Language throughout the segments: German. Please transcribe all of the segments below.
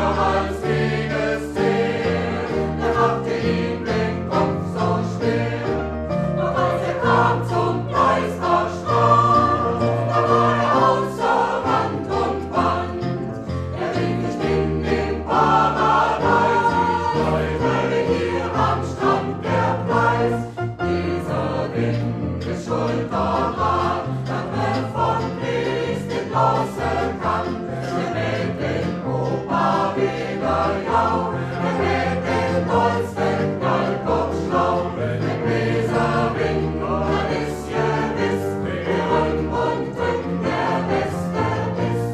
als Siegesziel. Er machte ihm den Kopf so schwer. Doch als er kam zum Geisterstrand, da war er außer Rand und Band. Er rief, ich bin im Paradies, ich bleibe hier am Strand der Preis. Dieser Wind ist schuld daran, dass er von Lies den bloßen kann. Er mäht den Opa wieder jau, er mäht den tollsten Knallkopf schlau. Der Bläserwind, das ist gewiss, der Rücken und Rücken der Beste ist.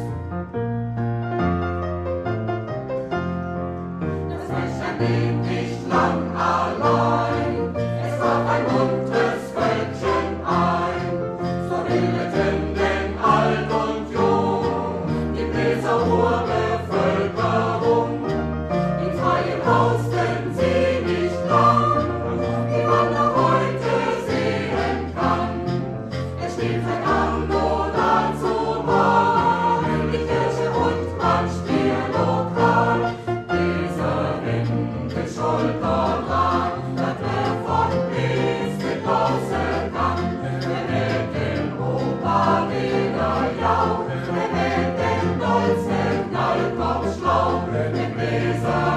Das Mädchen blieb nicht lang allein, es warf ein muntres Völkchen ein. So redeten denn alt und jung, die Bläser-Ruhr-Bevölkerung. Im Freien hausten sie nicht lang, wie man noch heute sehen kann. Es steht seit Anwohner zumal, die Kirche und man Spiellokal. Dieser Wind ist schuld daran, dass er von Lies mit Lose kann. Er mäht den Opa wieder jau, er mäht den dollsten Knallkopf schlau. Der Bläser